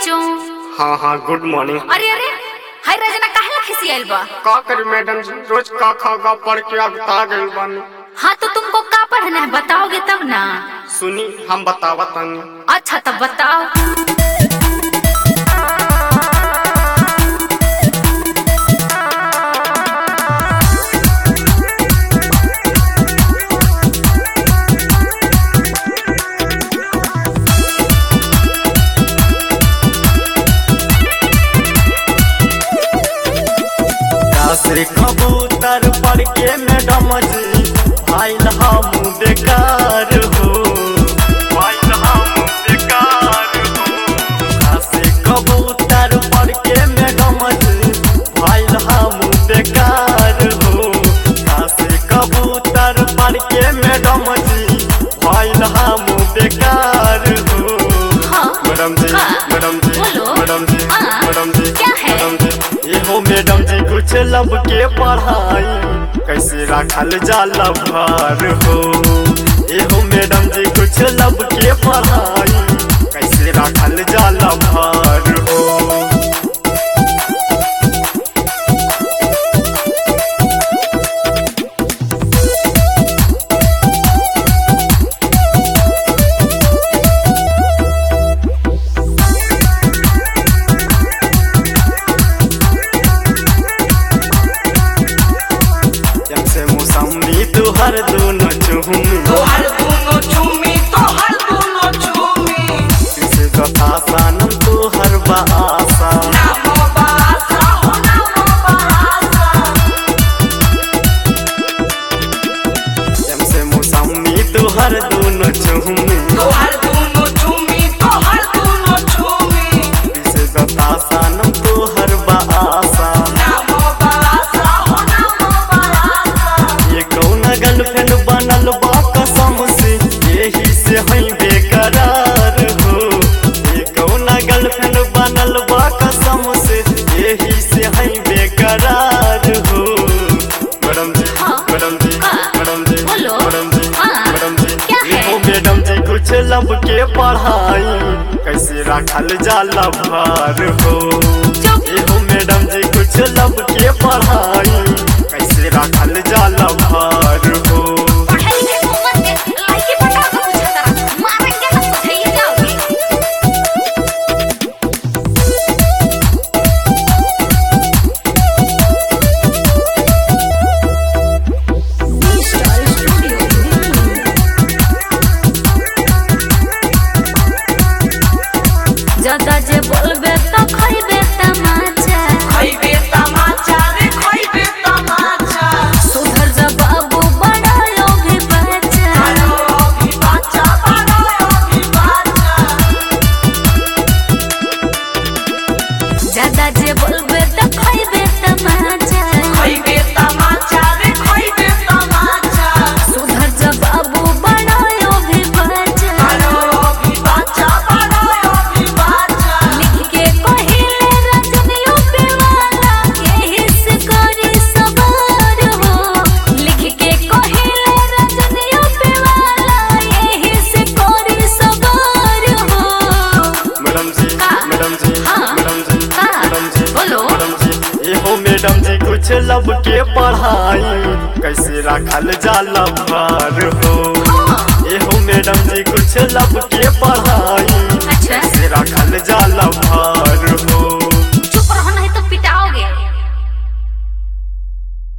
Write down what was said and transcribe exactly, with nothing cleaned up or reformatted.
बच्चों। हाँ हाँ गुड मॉर्निंग। अरे अरे हाय रजना काहे खिसियाइल बा? का करी मैडम जी, रोज का खागा पढ़ के अगता गइल बानी। हाँ तो तुमको का पढ़ना है बताओगे तब ना। सुनी हम बतावत तानी। अच्छा तब बताओ। से कबूतर पढ़ के मैडम जी भाईल हम बेकार हो, भाईल हम बेकार हो। से कबूतर पढ़ के मैडम जी भाईल हम बेकार हो। से कबूतर पढ़ के मैडम जी भाईल हम बेकार हो। मैडम जी मैडम जी मैडम जी मैडम जी मैडम जी ये हो मैडम जी कुछ लब के पढ़ाई कैसे रखल जाला भार हो। ये हो मैडम जी कुछ लब के पढ़ाई कैसे रखल जाला भार हो। मौसमी तुहर दोनों चुमी तोहर दोनों चुमी तोहर दोनों चुमी किसे बता सानम तुहर बासा नामो बासा हो नामो बासा हमसे मौसमी तुहर दोनों चुमी तोहर दोनों चुमी तोहर दोनों चुमी किसे बता सानम तुहर बासा नामो बासा हो नामो बासा ये कौन गर्लफ्रेंड बनल बा कसम से यही से हई बेकरार हो। ये कौन गर्लफ्रेंड बनल बा कसम से यही से हई बेकरार हो। मैडम जी मैडम जी मैडम जी मैडम जी मैडम जी ये हो मैडम जी कुछ लब के पढ़ाई कैसे रखल जाला भार हो। ये हो मैडम जी कुछ लब के पढ़ाई कैसे रखल जाला भार हो। पढ़ाई के उम्र में लाइकी पटा के पूछा करा मारेंगे ना समझाइए जाओगे। ज्यादा जे बोलबे तो खइबे तमाचा खइबे तमाचा रे खइबे तमाचा सुधर जा बाबू बड़ा भी बच्चा बड़ो भी बच्चा बड़ो भी बच्चा ज्यादा जे बोलबे तो खइबे तमाचा खइबे तमाचा रे खइबे तमाचा सुधर जा बाबू बड़ा भी बच्चा बड़ो भी बच्चा बड़ो भी बच्चा लिख के कहिले रजनियों पे वाला यही से करी सवार हो। लिख के कहिले रजनियों पे वाला यही से करी सवार हो। मैडम जी मैडम जी मैडम जी मैडम जी बोलो। मैडम जी ये हो मैडम जी कुछ लब के पढ़ाई कैसे रखल जाला भार हो। ये हो मैडम जी कुछ लब के पढ़ाई